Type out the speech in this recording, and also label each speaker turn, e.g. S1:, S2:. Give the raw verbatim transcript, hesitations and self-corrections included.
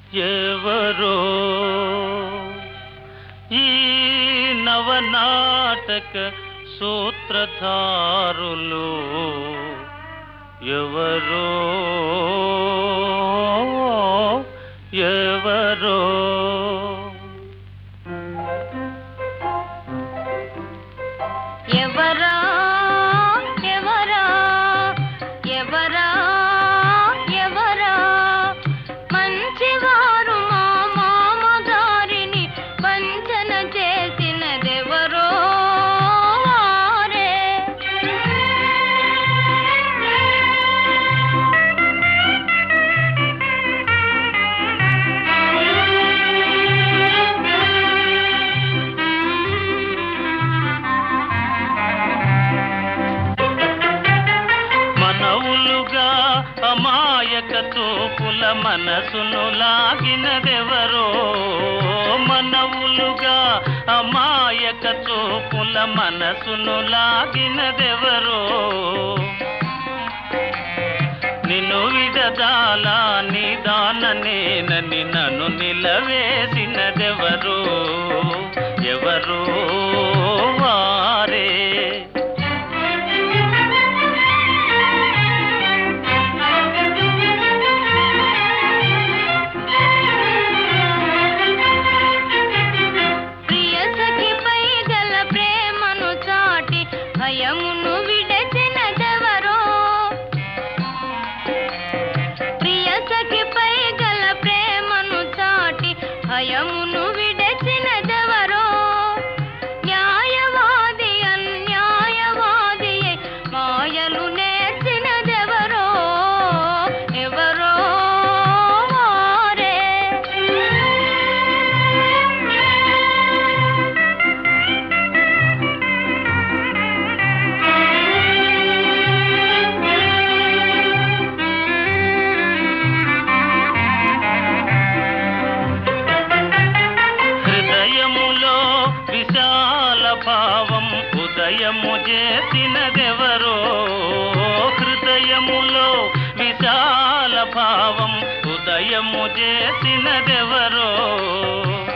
S1: ఎవరో ఈ నవనాటక సూత్రధారులు ఎవరో ఎవరో
S2: ఎవరా ఎవరా ఎవరా ఎవరా మంచివారు మా మామగారిని వంచన చేసినదెవరో వారే.
S1: మనవులుగా అమాయక తోపుల మనసును లాగినదెవరో మనవులుగా అమాయక తోపుల మనసును లాగినదెవరో నిన్ను విడదాలా నిదాననేనని నన్ను నిలవేసినదెవరో ఎవరో వారే.
S2: భయమును విడచినదెవరో ప్రియ సఖిపై గల ప్రేమను చాటి భయమును విడచినదెవరో న్యాయవాది అన్యాయవాది మాయలు నేర్చినదెవరో ఎవరో వారే. భావం ఉదయము చేసినదెవరో హృదయములో విశాల భావం ఉదయము చేసినదెవరో